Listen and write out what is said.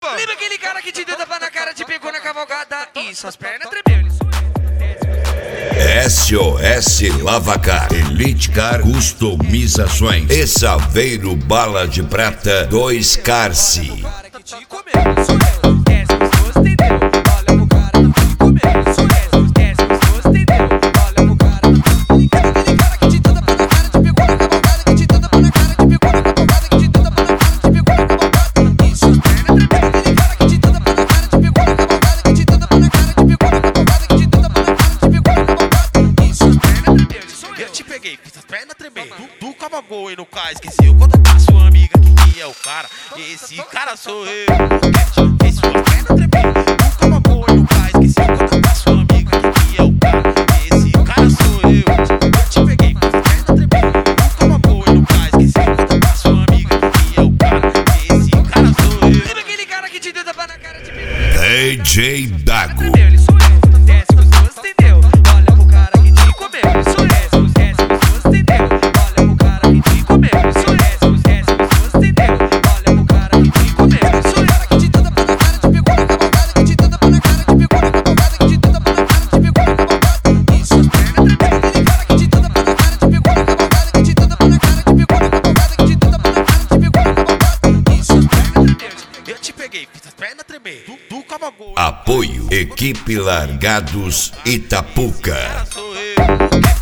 Lembra aquele cara que te deu tapa na cara, te pegou na cavalgada e suas pernas tremeu? SOS Lavacar, Elite Car Customizações e Saveiro Bala de Prata 2 Carce. Fiz as pernas tremer, do cavagou e no cais. Esqueceu quando tá sua amiga que é o cara. Esse cara sou eu. Fiz suas pernas tremer, do cavagou e no cais. Esqueceu quando tá sua amiga que é o cara. Esse cara sou eu. Eu te peguei, fiz as pernas tremer, do cavagou e no cais. Esqueceu quando tá sua amiga que é o cara. Esse cara sou eu. Lembra aquele cara que te deu tapa na cara, te pegou DJ Dago. Fiz as pernas tremer, do cavagou. Apoio Equipe Largados Itapuca. Sou eu.